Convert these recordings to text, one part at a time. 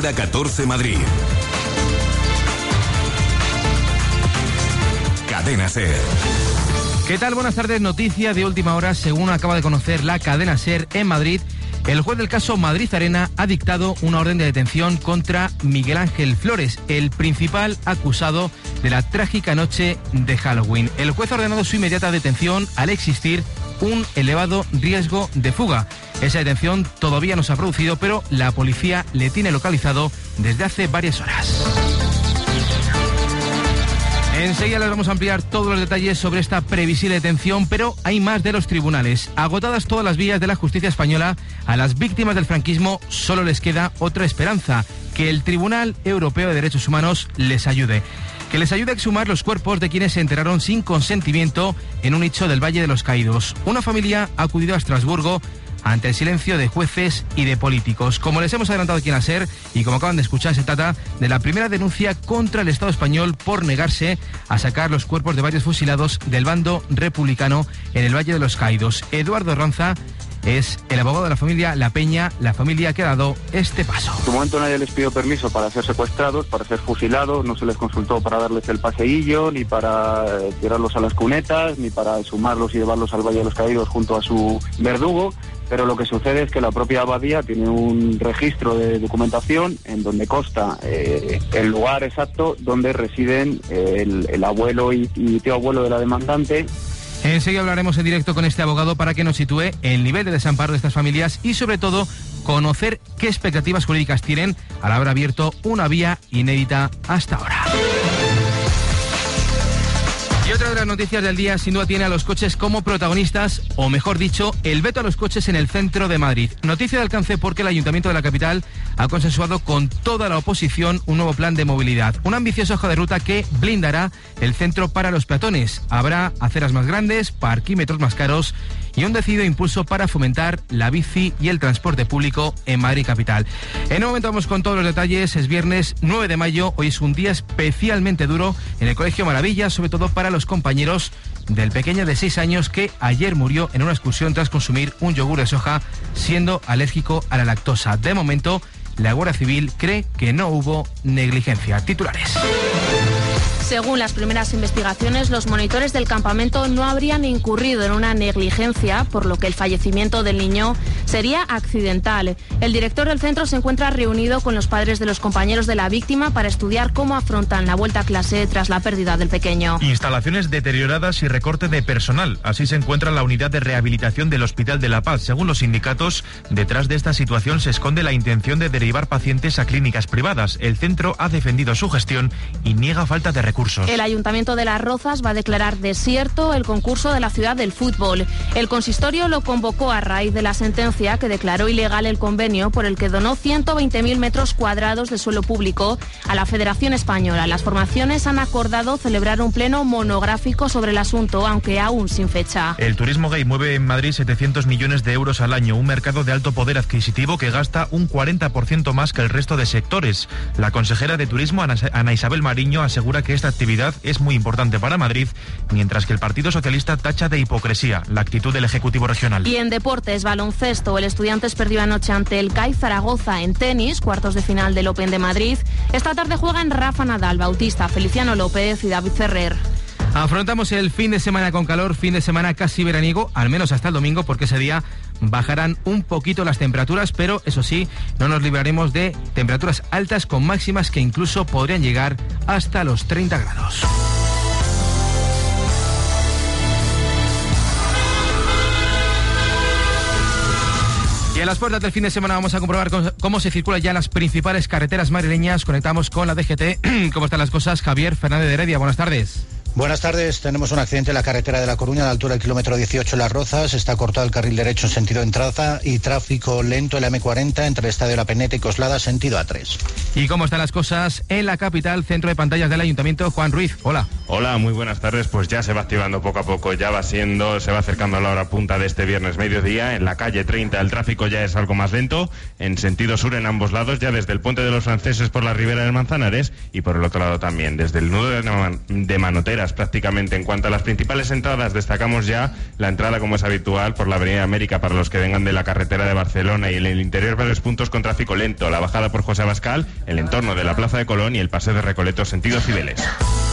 Hora 14 Madrid. Cadena SER. ¿Qué tal? Buenas tardes. Noticia de última hora. Según acaba de conocer la cadena SER en Madrid, el juez del caso Madrid Arena ha dictado una orden de detención contra Miguel Ángel Flores, el principal acusado de la trágica noche de Halloween. El juez ha ordenado su inmediata detención al existir un elevado riesgo de fuga. Esa detención todavía no se ha producido, pero la policía le tiene localizado desde hace varias horas. Enseguida les vamos a ampliar todos los detalles sobre esta previsible detención, pero hay más de los tribunales. Agotadas todas las vías de la justicia española, a las víctimas del franquismo solo les queda otra esperanza: que el Tribunal Europeo de Derechos Humanos les ayude. Que les ayude a exhumar los cuerpos de quienes se enteraron sin consentimiento en un nicho del Valle de los Caídos. Una familia ha acudido a Estrasburgo ante el silencio de jueces y de políticos. Como les hemos adelantado aquí en la SER, y como acaban de escuchar, se trata de la primera denuncia contra el Estado español por negarse a sacar los cuerpos de varios fusilados del bando republicano en el Valle de los Caídos. Eduardo Ranza es el abogado de la familia La Peña, la familia que ha dado este paso. En su momento nadie les pidió permiso para ser secuestrados, para ser fusilados, no se les consultó para darles el paseillo, ni para tirarlos a las cunetas, ni para exhumarlos y llevarlos al Valle de los Caídos junto a su verdugo. Pero lo que sucede es que la propia abadía tiene un registro de documentación en donde consta el lugar exacto donde residen el abuelo y tío abuelo de la demandante. Enseguida hablaremos en directo con este abogado para que nos sitúe el nivel de desamparo de estas familias y, sobre todo, conocer qué expectativas jurídicas tienen al haber abierto una vía inédita hasta ahora. Y otra de las noticias del día sin duda tiene a los coches como protagonistas, o mejor dicho, el veto a los coches en el centro de Madrid. Noticia de alcance porque el Ayuntamiento de la capital ha consensuado con toda la oposición un nuevo plan de movilidad. Una ambiciosa hoja de ruta que blindará el centro para los peatones. Habrá aceras más grandes, parquímetros más caros y un decidido impulso para fomentar la bici y el transporte público en Madrid capital. En un momento vamos con todos los detalles. Es viernes 9 de mayo, hoy es un día especialmente duro en el Colegio Maravilla, sobre todo para los compañeros del pequeño de 6 años que ayer murió en una excursión tras consumir un yogur de soja siendo alérgico a la lactosa. De momento, la Guardia Civil cree que no hubo negligencia. Titulares. Según las primeras investigaciones, los monitores del campamento no habrían incurrido en una negligencia, por lo que el fallecimiento del niño sería accidental. El director del centro se encuentra reunido con los padres de los compañeros de la víctima para estudiar cómo afrontan la vuelta a clase tras la pérdida del pequeño. Instalaciones deterioradas y recorte de personal. Así se encuentra la unidad de rehabilitación del Hospital de la Paz. Según los sindicatos, detrás de esta situación se esconde la intención de derivar pacientes a clínicas privadas. El centro ha defendido su gestión y niega falta de recursos. El Ayuntamiento de Las Rozas va a declarar desierto el concurso de la ciudad del fútbol. El consistorio lo convocó a raíz de la sentencia que declaró ilegal el convenio por el que donó 120.000 metros cuadrados de suelo público a la Federación Española. Las formaciones han acordado celebrar un pleno monográfico sobre el asunto, aunque aún sin fecha. El turismo gay mueve en Madrid 700 millones de euros al año, un mercado de alto poder adquisitivo que gasta un 40% más que el resto de sectores. La consejera de Turismo, Ana Isabel Mariño, asegura que esta actividad es muy importante para Madrid, mientras que el Partido Socialista tacha de hipocresía la actitud del Ejecutivo Regional. Y en deportes, baloncesto, el Estudiantes perdió anoche ante el CAI Zaragoza. En tenis, cuartos de final del Open de Madrid. Esta tarde juegan Rafa Nadal, Bautista, Feliciano López y David Ferrer. Afrontamos el fin de semana con calor, fin de semana casi veraniego, al menos hasta el domingo, porque ese día bajarán un poquito las temperaturas, pero eso sí, no nos libraremos de temperaturas altas con máximas que incluso podrían llegar hasta los 30 grados. Y en las puertas del fin de semana vamos a comprobar cómo se circula ya en las principales carreteras madrileñas. Conectamos con la DGT. ¿Cómo están las cosas? Javier Fernández de Heredia, buenas tardes. Buenas tardes. Tenemos un accidente en la carretera de La Coruña a la altura del kilómetro 18 en Las Rozas. Está cortado el carril derecho en sentido entrada y tráfico lento en la M40 entre el Estadio La Peneta y Coslada, sentido A3. ¿Y cómo están las cosas en la capital? Centro de pantallas del Ayuntamiento, Juan Ruiz. Hola. Hola, muy buenas tardes. Pues ya se va activando poco a poco, se va acercando a la hora punta de este viernes mediodía. En la calle 30 el tráfico ya es algo más lento, en sentido sur en ambos lados, ya desde el Puente de los Franceses por la Ribera del Manzanares y por el otro lado también, desde el nudo de Manotera enteras prácticamente. En cuanto a las principales entradas, destacamos ya la entrada, como es habitual, por la Avenida América para los que vengan de la carretera de Barcelona, y en el interior varios puntos con tráfico lento, la bajada por José Abascal, el entorno de la Plaza de Colón y el paseo de Recoletos sentido Cibeles.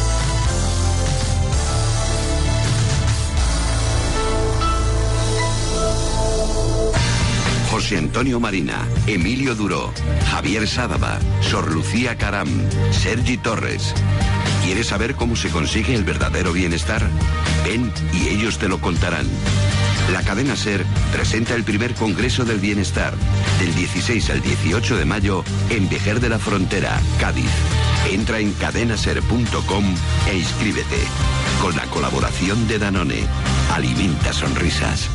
José Antonio Marina, Emilio Duró, Javier Sádava, Sor Lucía Caram, Sergi Torres. ¿Quieres saber cómo se consigue el verdadero bienestar? Ven y ellos te lo contarán. La cadena SER presenta el primer Congreso del Bienestar, del 16 al 18 de mayo, en Vejer de la Frontera, Cádiz. Entra en cadenaser.com e inscríbete. Con la colaboración de Danone. Alimenta sonrisas.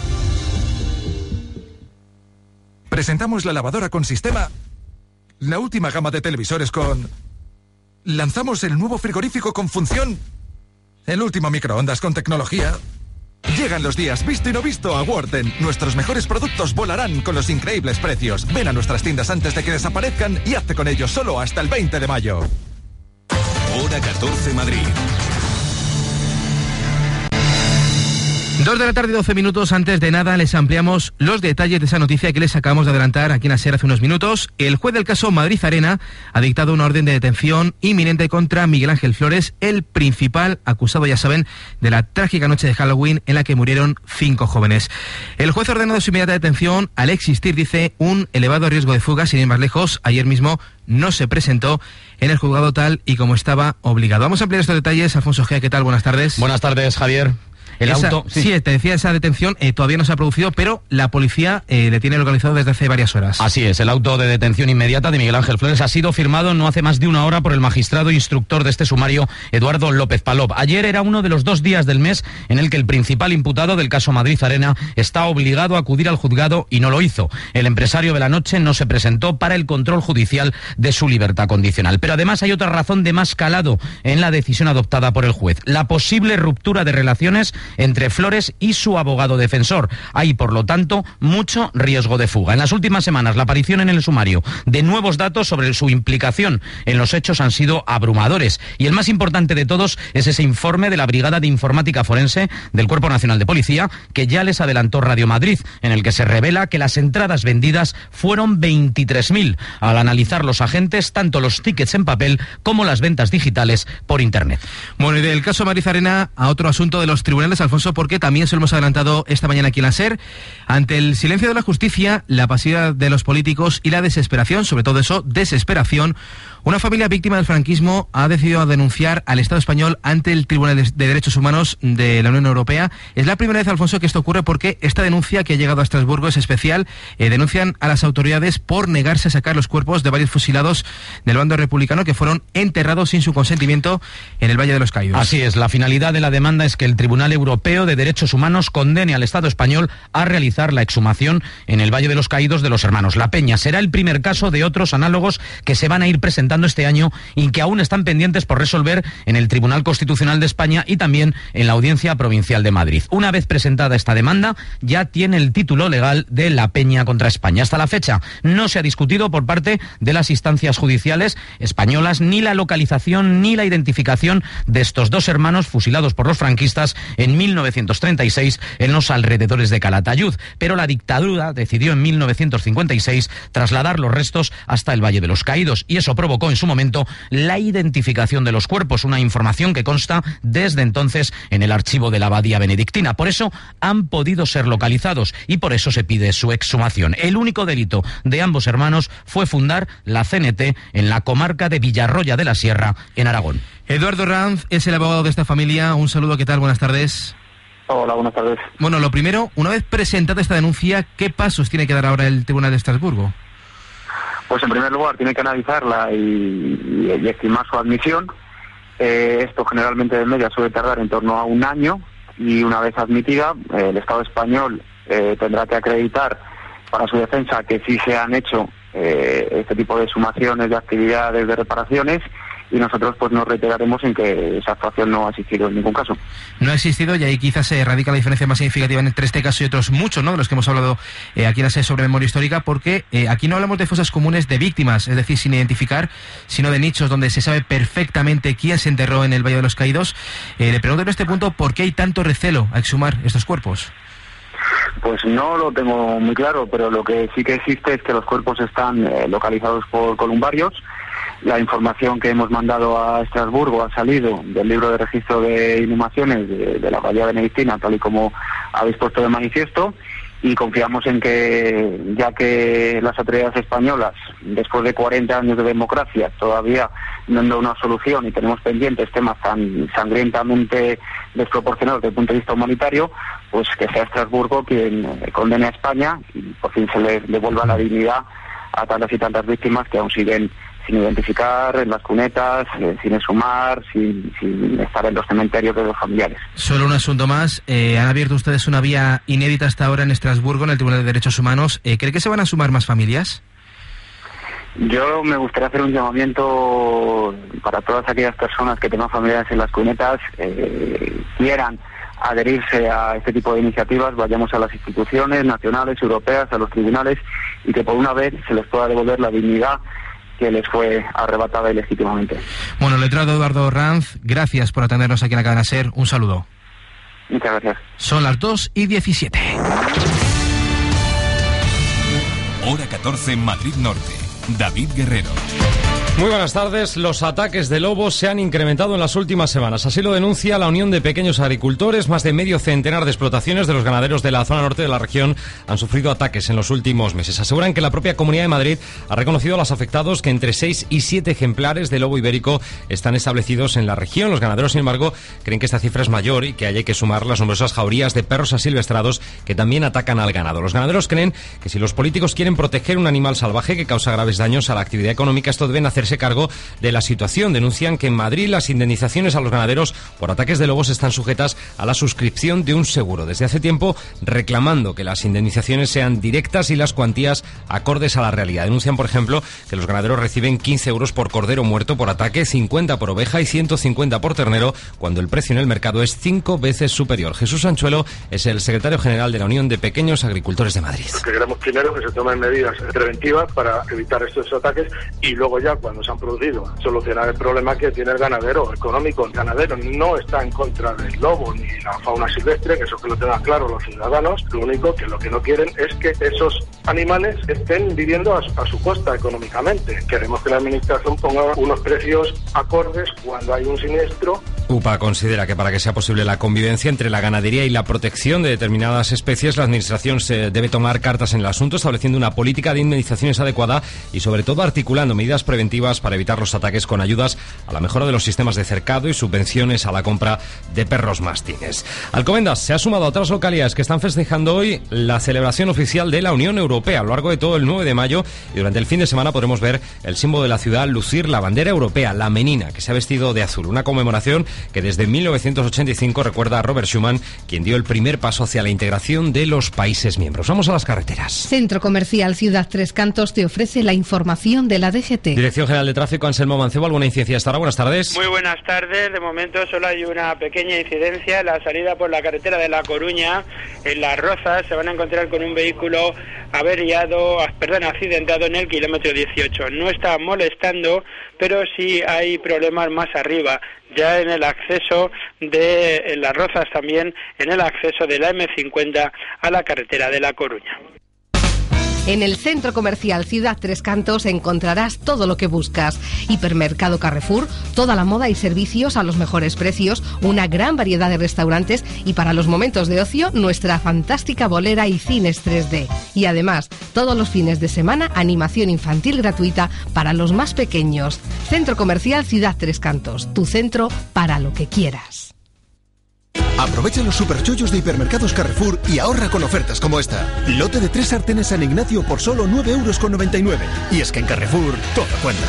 Presentamos la lavadora con sistema, la última gama de televisores con... Lanzamos el nuevo frigorífico con función, el último microondas con tecnología. Llegan los días visto y no visto a Worten. Nuestros mejores productos volarán con los increíbles precios. Ven a nuestras tiendas antes de que desaparezcan y hazte con ellos solo hasta el 20 de mayo. Hora 14 Madrid. 2 de la tarde, 12 minutos. Antes de nada, les ampliamos los detalles de esa noticia que les acabamos de adelantar aquí en ASER hace unos minutos. El juez del caso Madrid Arena ha dictado una orden de detención inminente contra Miguel Ángel Flores, el principal acusado, ya saben, de la trágica noche de Halloween en la que murieron 5 jóvenes. El juez ha ordenado su inmediata detención al existir, dice, un elevado riesgo de fuga. Sin ir más lejos, ayer mismo no se presentó en el juzgado tal y como estaba obligado. Vamos a ampliar estos detalles. Alfonso Gea, ¿qué tal? Buenas tardes. Buenas tardes, Javier. Sí, te decía, esa detención todavía no se ha producido, pero la policía le tiene localizado desde hace varias horas. Así es, el auto de detención inmediata de Miguel Ángel Flores ha sido firmado no hace más de una hora por el magistrado instructor de este sumario, Eduardo López Palop. Ayer era uno de los 2 días del mes en el que el principal imputado del caso Madrid Arena está obligado a acudir al juzgado y no lo hizo. El empresario de la noche no se presentó para el control judicial de su libertad condicional. Pero además hay otra razón de más calado en la decisión adoptada por el juez: la posible ruptura de relaciones entre Flores y su abogado defensor. Hay, por lo tanto, mucho riesgo de fuga. En las últimas semanas, la aparición en el sumario de nuevos datos sobre su implicación en los hechos han sido abrumadores. Y el más importante de todos es ese informe de la Brigada de Informática Forense del Cuerpo Nacional de Policía, que ya les adelantó Radio Madrid, en el que se revela que las entradas vendidas fueron 23.000. Al analizar los agentes, tanto los tickets en papel como las ventas digitales por Internet. Bueno, y del caso Madrid Arena a otro asunto de los tribunales, Alfonso, porque también se lo hemos adelantado esta mañana aquí en la SER. Ante el silencio de la justicia, la pasividad de los políticos y la desesperación, sobre todo eso, desesperación, una familia víctima del franquismo ha decidido denunciar al Estado español ante el Tribunal de Derechos Humanos de la Unión Europea. Es la primera vez, Alfonso, que esto ocurre, porque esta denuncia que ha llegado a Estrasburgo es especial. Denuncian a las autoridades por negarse a sacar los cuerpos de varios fusilados del bando republicano que fueron enterrados sin su consentimiento en el Valle de los Caídos. Así es, la finalidad de la demanda es que el Tribunal Europeo de Derechos Humanos condene al Estado español a realizar la exhumación en el Valle de los Caídos de los hermanos La Peña. Será el primer caso de otros análogos que se van a ir presentando este año y que aún están pendientes por resolver en el Tribunal Constitucional de España y también en la Audiencia Provincial de Madrid. Una vez presentada esta demanda, ya tiene el título legal de La Peña contra España. Hasta la fecha no se ha discutido por parte de las instancias judiciales españolas ni la localización ni la identificación de estos 2 hermanos fusilados por los franquistas en 1936 en los alrededores de Calatayud. Pero la dictadura decidió en 1956 trasladar los restos hasta el Valle de los Caídos, y eso provocó en su momento la identificación de los cuerpos, una información que consta desde entonces en el archivo de la Abadía Benedictina. Por eso han podido ser localizados y por eso se pide su exhumación. El único delito de ambos hermanos fue fundar la CNT en la comarca de Villarroya de la Sierra, en Aragón. Eduardo Ranz es el abogado de esta familia. Un saludo, ¿qué tal? Buenas tardes. Hola, buenas tardes. Bueno, lo primero, una vez presentada esta denuncia, ¿qué pasos tiene que dar ahora el Tribunal de Estrasburgo? Pues en primer lugar tiene que analizarla y estimar su admisión. Esto generalmente de media suele tardar en torno a 1 año, y una vez admitida, el Estado español tendrá que acreditar para su defensa que sí se han hecho este tipo de exhumaciones, de actividades, de reparaciones, y nosotros pues nos reiteraremos en que esa actuación no ha existido en ningún caso. No ha existido, y ahí quizás se radica la diferencia más significativa entre este caso y otros muchos, ¿no?, de los que hemos hablado aquí en la serie sobre memoria histórica, porque aquí no hablamos de fosas comunes de víctimas, es decir, sin identificar, sino de nichos donde se sabe perfectamente quién se enterró en el Valle de los Caídos. Le pregunto en este punto, ¿por qué hay tanto recelo a exhumar estos cuerpos? Pues no lo tengo muy claro, pero lo que sí que existe es que los cuerpos están localizados por columbarios. La información que hemos mandado a Estrasburgo ha salido del libro de registro de inhumaciones de la Abadía Benedictina, tal y como habéis puesto de manifiesto, y confiamos en que, ya que las autoridades españolas, después de 40 años de democracia, todavía no han dado una solución y tenemos pendientes temas tan sangrientamente desproporcionados desde el punto de vista humanitario, pues que sea Estrasburgo quien condene a España y por fin se le devuelva la dignidad a tantas y tantas víctimas que aún siguen sin identificar, en las cunetas, sin exhumar, sin estar en los cementerios de los familiares. Solo un asunto más. Han abierto ustedes una vía inédita hasta ahora en Estrasburgo, en el Tribunal de Derechos Humanos. ¿Cree que se van a sumar más familias? Yo me gustaría hacer un llamamiento para todas aquellas personas que tengan familiares en las cunetas, quieran adherirse a este tipo de iniciativas, vayamos a las instituciones nacionales, europeas, a los tribunales, y que por una vez se les pueda devolver la dignidad que les fue arrebatada ilegítimamente. Bueno, letrado Eduardo Ranz, gracias por atendernos aquí en la cadena SER. Un saludo. Muchas gracias. Son las 2:17. Hora 14 en Madrid Norte. David Guerrero. Muy buenas tardes. Los ataques de lobos se han incrementado en las últimas semanas. Así lo denuncia la Unión de Pequeños Agricultores. Más de medio centenar de explotaciones de los ganaderos de la zona norte de la región han sufrido ataques en los últimos meses. Aseguran que la propia Comunidad de Madrid ha reconocido a los afectados que entre 6 y 7 ejemplares de lobo ibérico están establecidos en la región. Los ganaderos, sin embargo, creen que esta cifra es mayor y que hay que sumar las numerosas jaurías de perros asilvestrados que también atacan al ganado. Los ganaderos creen que si los políticos quieren proteger un animal salvaje que causa graves daños a la actividad económica, esto deben hacerse cargo de la situación. Denuncian que en Madrid las indemnizaciones a los ganaderos por ataques de lobos están sujetas a la suscripción de un seguro. Desde hace tiempo reclamando que las indemnizaciones sean directas y las cuantías acordes a la realidad. Denuncian, por ejemplo, que los ganaderos reciben 15 euros por cordero muerto por ataque, 50 por oveja y 150 por ternero, cuando el precio en el mercado es 5 veces superior. Jesús Anchuelo es el secretario general de la Unión de Pequeños Agricultores de Madrid. Lo que queremos primero que se tomen medidas preventivas para evitar estos ataques y luego ya cuando se han producido solucionar el problema que tiene el ganadero económico. El ganadero no está en contra del lobo ni la fauna silvestre, que eso que lo tengan claro los ciudadanos. Lo único que lo que no quieren es que esos animales estén viviendo a su costa económicamente. Queremos que la administración ponga unos precios acordes cuando hay un siniestro. UPA considera que para que sea posible la convivencia entre la ganadería y la protección de determinadas especies, la administración se debe tomar cartas en el asunto, estableciendo una política de indemnizaciones adecuada y sobre todo articulando medidas preventivas para evitar los ataques con ayudas a la mejora de los sistemas de cercado y subvenciones a la compra de perros mastines. Alcobendas se ha sumado a otras localidades que están festejando hoy la celebración oficial de la Unión Europea. A lo largo de todo el 9 de mayo y durante el fin de semana podremos ver el símbolo de la ciudad lucir la bandera europea, la menina, que se ha vestido de azul. Una conmemoración que desde 1985 recuerda a Robert Schuman, quien dio el primer paso hacia la integración de los países miembros. Vamos a las carreteras. Centro Comercial Ciudad Tres Cantos te ofrece la información de la DGT. Dirección General de Tráfico, Anselmo Mancebo, ¿alguna incidencia hasta ahora? Buenas tardes. Muy buenas tardes. De momento solo hay una pequeña incidencia en la salida por la carretera de La Coruña. En Las Rozas se van a encontrar con un vehículo accidentado en el kilómetro 18. No está molestando, pero sí hay problemas más arriba. Ya en el acceso de Las Rozas, también en el acceso de la M50 a la carretera de La Coruña. En el Centro Comercial Ciudad Tres Cantos encontrarás todo lo que buscas. Hipermercado Carrefour, toda la moda y servicios a los mejores precios, una gran variedad de restaurantes y para los momentos de ocio, nuestra fantástica bolera y cines 3D. Y además, todos los fines de semana, animación infantil gratuita para los más pequeños. Centro Comercial Ciudad Tres Cantos, tu centro para lo que quieras. Aprovecha los superchollos de Hipermercados Carrefour y ahorra con ofertas como esta. Lote de 3 sartenes San Ignacio por solo 9,99 €. Y es que en Carrefour todo cuenta.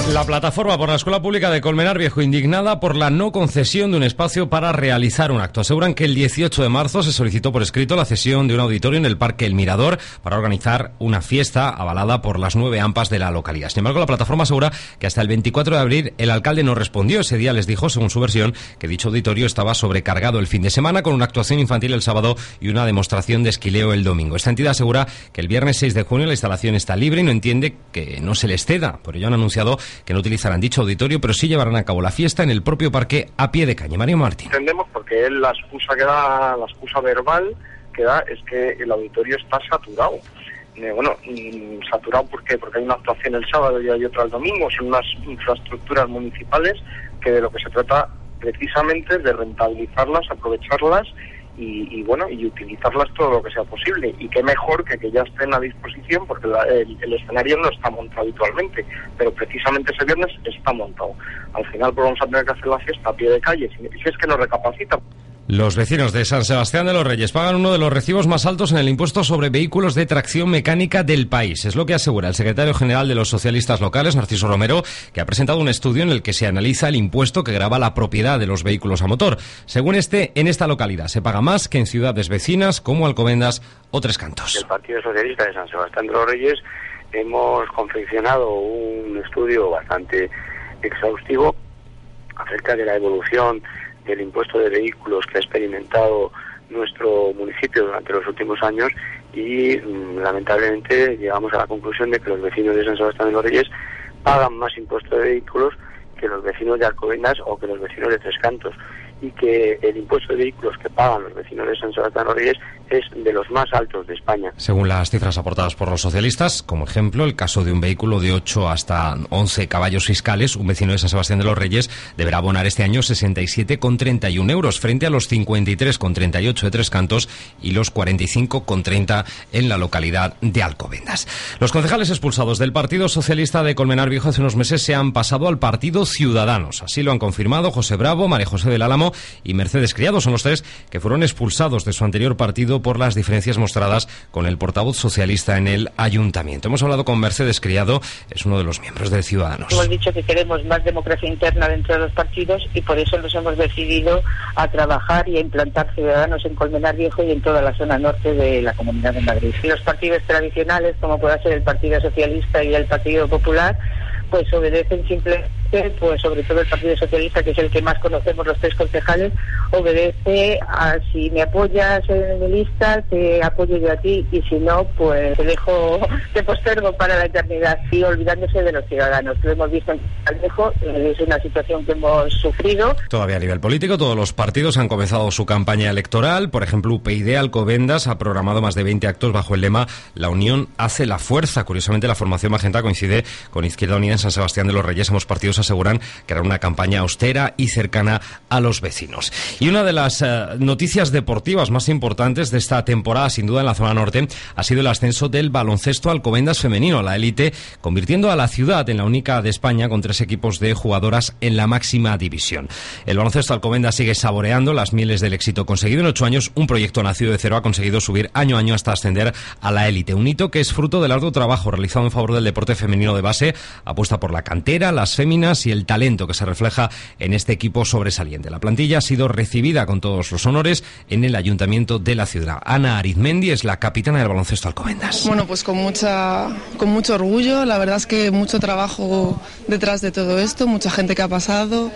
La plataforma por la Escuela Pública de Colmenar Viejo indignada por la no concesión de un espacio para realizar un acto. Aseguran que el 18 de marzo se solicitó por escrito la cesión de un auditorio en el Parque El Mirador para organizar una fiesta avalada por las 9 AMPAs de la localidad. Sin embargo, la plataforma asegura que hasta el 24 de abril el alcalde no respondió. Ese día les dijo, según su versión, que dicho auditorio estaba sobrecargado el fin de semana con una actuación infantil el sábado y una demostración de esquileo el domingo. Esta entidad asegura que el viernes 6 de junio la instalación está libre y no entiende que no se les ceda. Por ello han anunciado que no utilizarán dicho auditorio, pero sí llevarán a cabo la fiesta en el propio parque a pie de calle. Mario Martín. Entendemos porque él la excusa verbal que da es que el auditorio está saturado. Saturado ¿por qué? Porque hay una actuación el sábado y hay otra el domingo. Son unas infraestructuras municipales que de lo que se trata precisamente es de rentabilizarlas, aprovecharlas y utilizarlas todo lo que sea posible. Y qué mejor que ya estén a disposición, porque el escenario no está montado habitualmente, pero precisamente ese viernes está montado. Al final pues vamos a tener que hacer la fiesta a pie de calle, si es que no recapacita. Los vecinos de San Sebastián de los Reyes pagan uno de los recibos más altos en el impuesto sobre vehículos de tracción mecánica del país. Es lo que asegura el secretario general de los socialistas locales, Narciso Romero, que ha presentado un estudio en el que se analiza el impuesto que grava la propiedad de los vehículos a motor. Según en esta localidad se paga más que en ciudades vecinas como Alcobendas o Tres Cantos. El Partido Socialista de San Sebastián de los Reyes hemos confeccionado un estudio bastante exhaustivo acerca de la evolución del impuesto de vehículos que ha experimentado nuestro municipio durante los últimos años y lamentablemente llegamos a la conclusión de que los vecinos de San Sebastián de los Reyes pagan más impuesto de vehículos que los vecinos de Alcobendas o que los vecinos de Tres Cantos, y que el impuesto de vehículos que pagan los vecinos de San Sebastián de los Reyes es de los más altos de España. Según las cifras aportadas por los socialistas, como ejemplo, el caso de un vehículo de 8 hasta 11 caballos fiscales, un vecino de San Sebastián de los Reyes deberá abonar este año 67,31 euros frente a los 53,38 de Tres Cantos y los 45,30 en la localidad de Alcobendas. Los concejales expulsados del Partido Socialista de Colmenar Viejo hace unos meses se han pasado al Partido Ciudadanos. Así lo han confirmado José Bravo, María José del Álamo y Mercedes Criado. Son los tres que fueron expulsados de su anterior partido por las diferencias mostradas con el portavoz socialista en el ayuntamiento. Hemos hablado con Mercedes Criado, es uno de los miembros de Ciudadanos. Hemos dicho que queremos más democracia interna dentro de los partidos y por eso nos hemos decidido a trabajar y a implantar Ciudadanos en Colmenar Viejo y en toda la zona norte de la Comunidad de Madrid. Los partidos tradicionales, como pueda ser el Partido Socialista y el Partido Popular, pues obedecen simplemente, pues sobre todo el Partido Socialista, que es el que más conocemos los tres concejales, obedece a si me apoyas en mi lista, te apoyo yo a ti, y si no, pues te postergo para la eternidad, y olvidándose de los ciudadanos. Lo hemos visto en Caldejo, es una situación que hemos sufrido. Todavía a nivel político, todos los partidos han comenzado su campaña electoral. Por ejemplo, UPyD Alcobendas ha programado más de 20 actos bajo el lema "La unión hace la fuerza". Curiosamente, la formación magenta coincide con Izquierda Unida en San Sebastián de los Reyes. Ambos partidos aseguran que era una campaña austera y cercana a los vecinos. Y una de las noticias deportivas más importantes de esta temporada, sin duda en la zona norte, ha sido el ascenso del baloncesto Alcobendas femenino a la élite, convirtiendo a la ciudad en la única de España con 3 equipos de jugadoras en la máxima división. El baloncesto Alcobendas sigue saboreando las mieles del éxito conseguido en 8 años. Un proyecto nacido de cero ha conseguido subir año a año hasta ascender a la élite. Un hito que es fruto del arduo trabajo realizado en favor del deporte femenino de base, apuesta por la cantera, las féminas y el talento que se refleja en este equipo sobresaliente. La plantilla ha sido recibida con todos los honores en el ayuntamiento de la ciudad. Ana Arizmendi es la capitana del baloncesto Alcobendas. Bueno, pues con mucho orgullo. La verdad es que mucho trabajo detrás de todo esto, mucha gente que ha pasado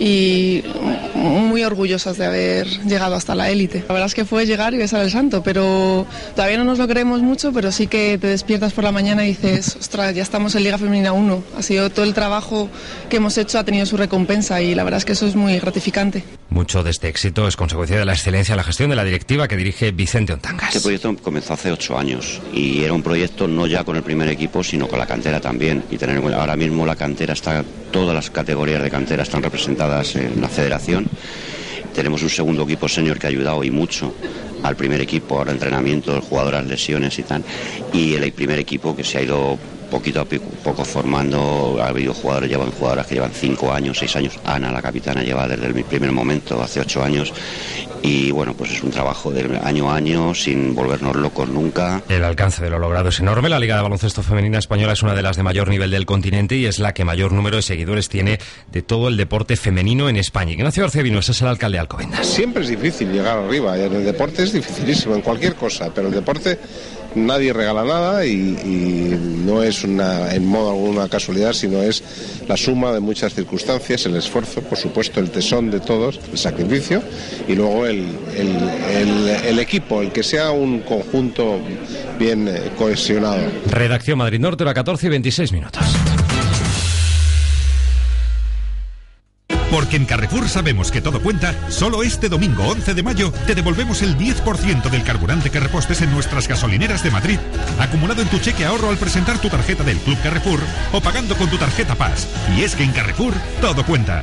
y muy orgullosas de haber llegado hasta la élite. La verdad es que fue llegar y besar el santo, pero todavía no nos lo creemos mucho, pero sí que te despiertas por la mañana y dices, ostras, ya estamos en Liga Femenina 1. Ha sido todo el trabajo que hemos hecho, ha tenido su recompensa y la verdad es que eso es muy gratificante. Mucho de este éxito es consecuencia de la excelencia en la gestión de la directiva que dirige Vicente Ontangas. Este proyecto comenzó hace 8 años y era un proyecto no ya con el primer equipo, sino con la cantera también. Y tener en cuenta, ahora mismo la cantera está, todas las categorías de cantera están representadas en la federación. Tenemos un segundo equipo senior que ha ayudado y mucho al primer equipo, ahora entrenamientos, jugadoras, lesiones y tal. Y el primer equipo que se ha ido poquito a poco formando. Ha habido jugadoras que llevan 5 años, 6 años. Ana, la capitana, lleva desde el primer momento, hace 8 años. Y bueno, pues es un trabajo de año a año, sin volvernos locos nunca. El alcance de lo logrado es enorme. La Liga de Baloncesto Femenina Española es una de las de mayor nivel del continente y es la que mayor número de seguidores tiene de todo el deporte femenino en España. Ignacio García Vinuesa es el alcalde de Alcobendas. Siempre es difícil llegar arriba. En el deporte es dificilísimo, en cualquier cosa, pero el deporte nadie regala nada y no es en modo alguna casualidad, sino es la suma de muchas circunstancias, el esfuerzo, por supuesto, el tesón de todos, el sacrificio y luego el equipo, el que sea un conjunto bien cohesionado. Redacción Madrid Norte, hora 14:26. Porque en Carrefour sabemos que todo cuenta, solo este domingo 11 de mayo te devolvemos el 10% del carburante que repostes en nuestras gasolineras de Madrid, acumulado en tu cheque ahorro al presentar tu tarjeta del Club Carrefour o pagando con tu tarjeta Paz. Y es que en Carrefour todo cuenta.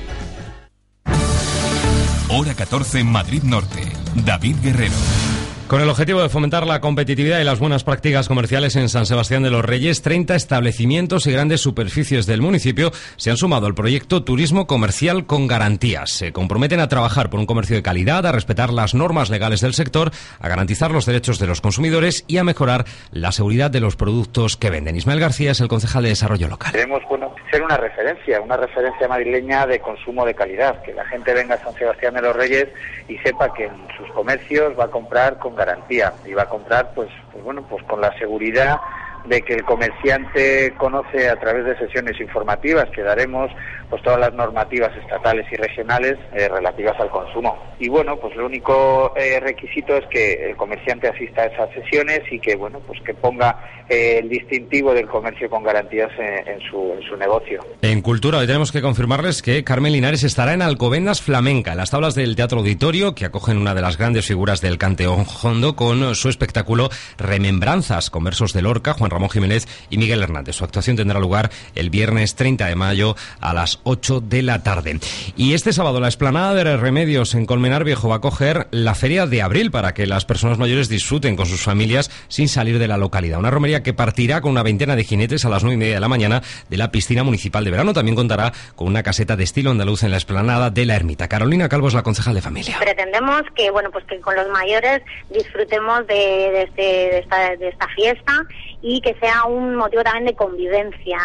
Hora 14, Madrid Norte. David Guerrero. Con el objetivo de fomentar la competitividad y las buenas prácticas comerciales en San Sebastián de los Reyes, 30 establecimientos y grandes superficies del municipio se han sumado al proyecto Turismo Comercial con Garantías. Se comprometen a trabajar por un comercio de calidad, a respetar las normas legales del sector, a garantizar los derechos de los consumidores y a mejorar la seguridad de los productos que venden. Ismael García es el concejal de Desarrollo Local. Queremos ser una referencia madrileña de consumo de calidad, que la gente venga a San Sebastián de los Reyes y sepa que en sus comercios va a comprar con garantía y va a comprar pues con la seguridad de que el comerciante conoce a través de sesiones informativas que daremos pues todas las normativas estatales y regionales relativas al consumo. Y bueno, pues lo único requisito es que el comerciante asista a esas sesiones y que que ponga el distintivo del comercio con garantías en su negocio. En Cultura hoy tenemos que confirmarles que Carmen Linares estará en Alcobendas Flamenca, en las tablas del Teatro Auditorio, que acogen una de las grandes figuras del cante hondo con su espectáculo Remembranzas, con versos de Lorca, Juan Ramón Jiménez y Miguel Hernández. Su actuación tendrá lugar el viernes 30 de mayo a las 8 de la tarde. Y este sábado la Explanada de Remedios en Colmenar Viejo va a acoger la Feria de Abril para que las personas mayores disfruten con sus familias sin salir de la localidad. Una romería que partirá con una veintena de jinetes a las 9:30 de la mañana de la piscina municipal de verano. También contará con una caseta de estilo andaluz en la Explanada de la Ermita. Carolina Calvo es la concejal de familia. Pretendemos que que con los mayores disfrutemos de esta fiesta y que sea un motivo también de convivencia,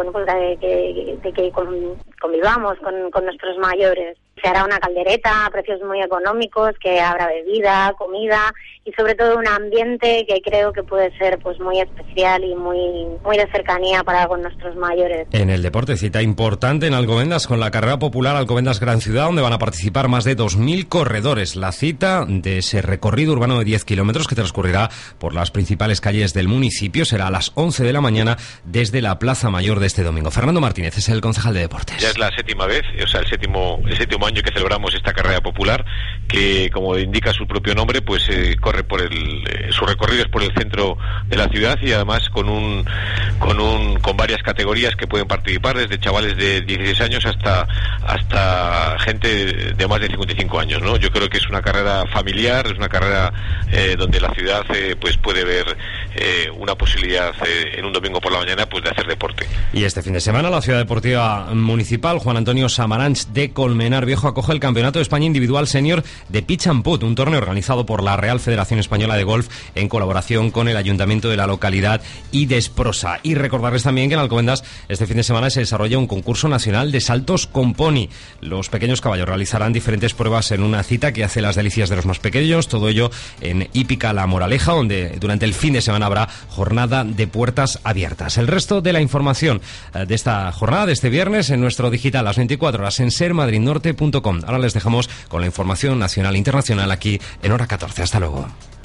de que convivamos con nuestros mayores. Se hará una caldereta a precios muy económicos, que habrá bebida, comida y sobre todo un ambiente que creo que puede ser muy especial y muy de cercanía con nuestros mayores. En el deporte, cita importante en Alcobendas con la carrera popular Alcobendas Gran Ciudad, donde van a participar más de 2.000 corredores. La cita de ese recorrido urbano de 10 kilómetros que transcurrirá por las principales calles del municipio será a las 11 de la mañana desde la Plaza Mayor de este domingo. Fernando Martínez es el concejal de deportes. Ya es la séptima vez, el séptimo año que celebramos esta carrera popular, que como indica su propio nombre, corre por su recorrido es por el centro de la ciudad y además con varias categorías que pueden participar, desde chavales de 16 años hasta gente de más de 55 años, ¿no? Yo creo que es una carrera familiar, es una carrera donde la ciudad puede ver una posibilidad en un domingo por la mañana de hacer deporte. Y este fin de semana la Ciudad Deportiva Municipal Juan Antonio Samaranch de Colmenar Viejo acoge el Campeonato de España Individual Senior de Pitch and Putt, un torneo organizado por la Real Federación Española de Golf en colaboración con el Ayuntamiento de la localidad y Desprosa. Y recordarles también que en Alcobendas este fin de semana se desarrolla un concurso nacional de saltos con pony. Los pequeños caballos realizarán diferentes pruebas en una cita que hace las delicias de los más pequeños, todo ello en Hípica La Moraleja, donde durante el fin de semana habrá jornada de puertas abiertas. El resto de la información de esta jornada, de este viernes, en nuestro digital, las 24 horas en sermadridnorte.com. Ahora les dejamos con la información nacional e internacional aquí en Hora 14. Hasta luego.